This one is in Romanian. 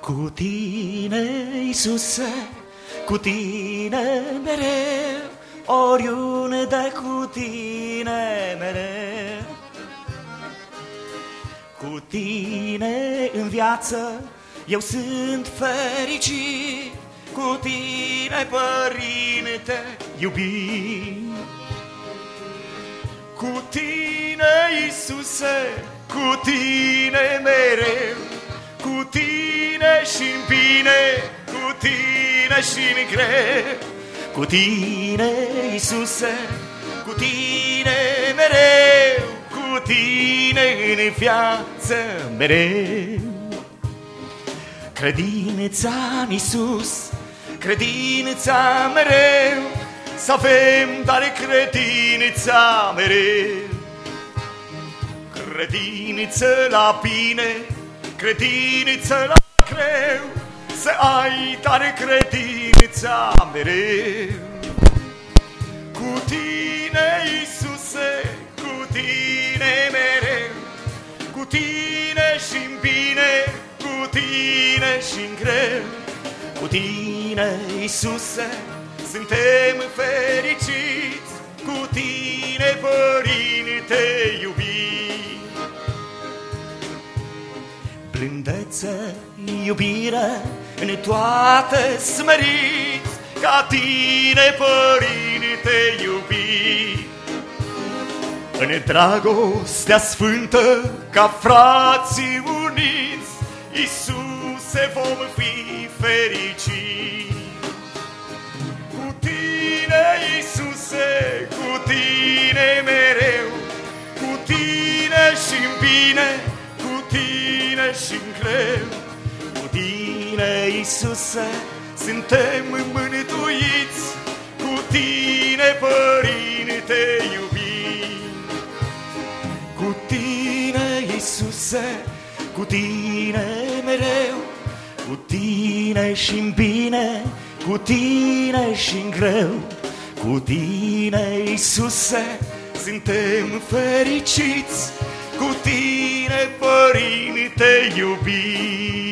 Cu tine, Iisuse, cu tine mereu, oriunde cu tine mereu. Cu tine în viață eu sunt fericit, cu tine, Părinte, iubit. Cu tine, Iisuse, cu tine mereu, cu tine și-n bine, cu tine și-n greu. Cu tine, Iisuse, cu tine mereu, cu tine în viață mereu. Credința-n Iisus, credința mereu, să avem dar credința mereu. Credință la bine, credință la greu, să ai dar credința mereu. Cu tine, Iisuse, cu tine mereu, cu tine și-n bine, cu tine și-n greu. Cu tine, Iisuse, suntem fericiți, cu tine, Părinte iubit. Blândețe, iubire, în toate smeriți, ca tine, Părinte iubit. În dragostea sfântă, ca frații uniți, Iisuse, vom fi fericiți. Cu tine, Iisuse, cu tine mereu, cu tine și-n bine, cu tine și-n greu. Cu tine, Iisuse, suntem mântuiți, cu tine, Părinte iubit. Cu tine, Iisuse, cu tine mereu, cu tine și-n bine, cu tine și-n greu. Cu tine, Iisuse, suntem fericiți, cu tine, Părinte iubit.